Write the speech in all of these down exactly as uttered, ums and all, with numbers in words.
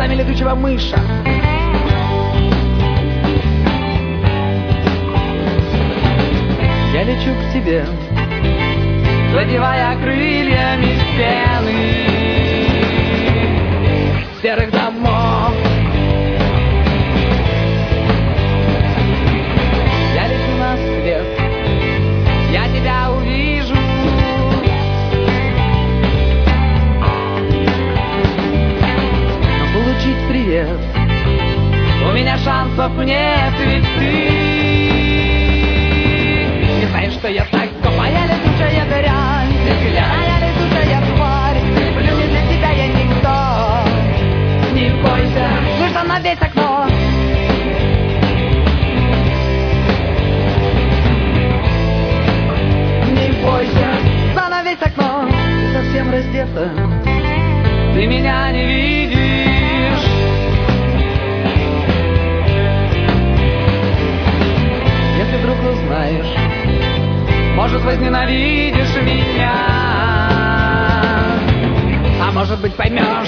глазами летучего мыша. Я лечу к тебе, задевая крыльями стены серых домов. Я лечу на свет, я тебя увижу. Но получить привет у меня шансов нет, ведь ты не знаешь, что я такая летучая дрянь, зеленая летучая тварь. Плюнет для тебя я никто. Не бойся, слышно на весь окно. Не бойся, занавесь окно. Ты совсем раздета, ты меня не видишь. Если вдруг узнаешь, может, возненавидишь меня, а может быть, поймешь.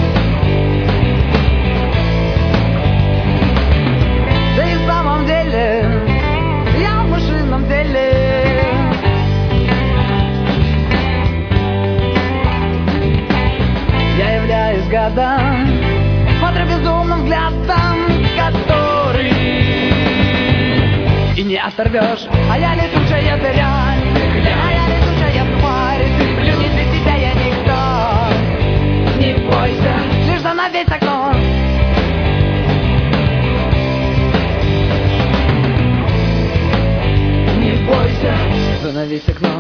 Да и в самом деле я в машинном деле. Я являюсь годом, смотрю безумным взглядом, который и не оторвешь. А я летучая дрянь, а я летучая тварь. Плюнет для тебя я никто. Не бойся, лишь на весь окно. Не бойся, на весь окно.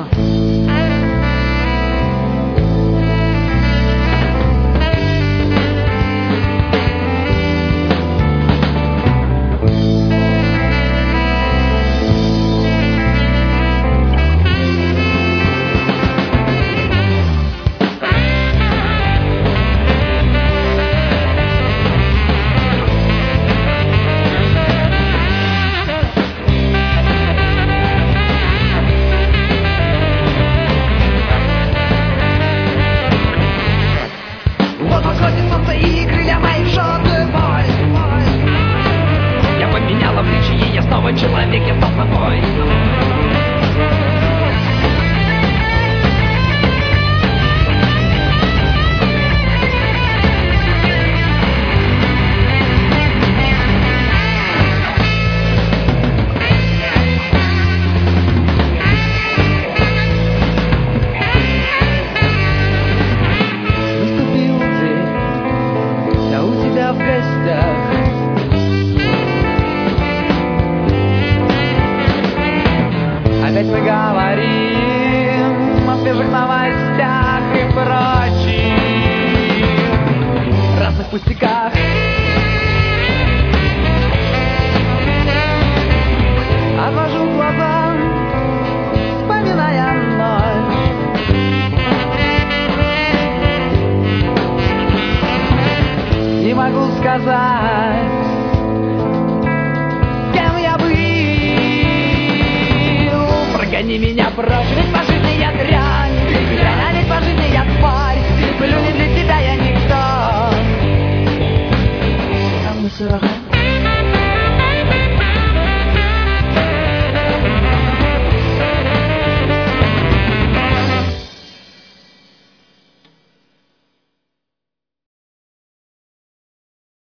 Человек, я стал собой. Наступил день, я у тебя в гостях. Опять мы говорим о свежих новостях и прочих разных пустяках. Отвожу глаза, вспоминая ночь. Не могу сказать, кем я был. Прогони меня прочь.